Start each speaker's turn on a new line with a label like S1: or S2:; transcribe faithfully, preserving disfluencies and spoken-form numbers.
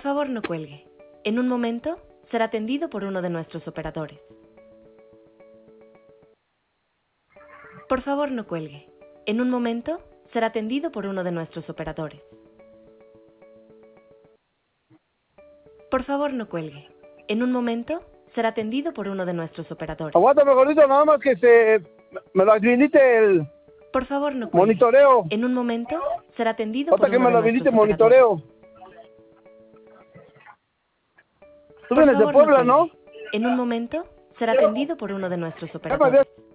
S1: favor, no cuelgue. En un momento, será atendido por uno de nuestros operadores. Por favor, no cuelgue. En un momento, será atendido por uno de nuestros operadores. Por favor, no cuelgue. En un momento, será atendido por uno de nuestros operadores.
S2: Aguántame, gordito, nada más que se me lo habilite el
S1: Por favor, no cuelgue.
S2: monitoreo.
S1: En un momento, será atendido
S2: Hasta
S1: por
S2: que
S1: uno
S2: me
S1: de
S2: lo
S1: nuestros
S2: habilite
S1: operadores.
S2: monitoreo. Tú
S1: Por
S2: vienes de
S1: favor, no
S2: Puebla, ¿no?
S1: cuelgue. En un momento, será atendido por uno de nuestros
S2: Ya me habías
S1: operadores.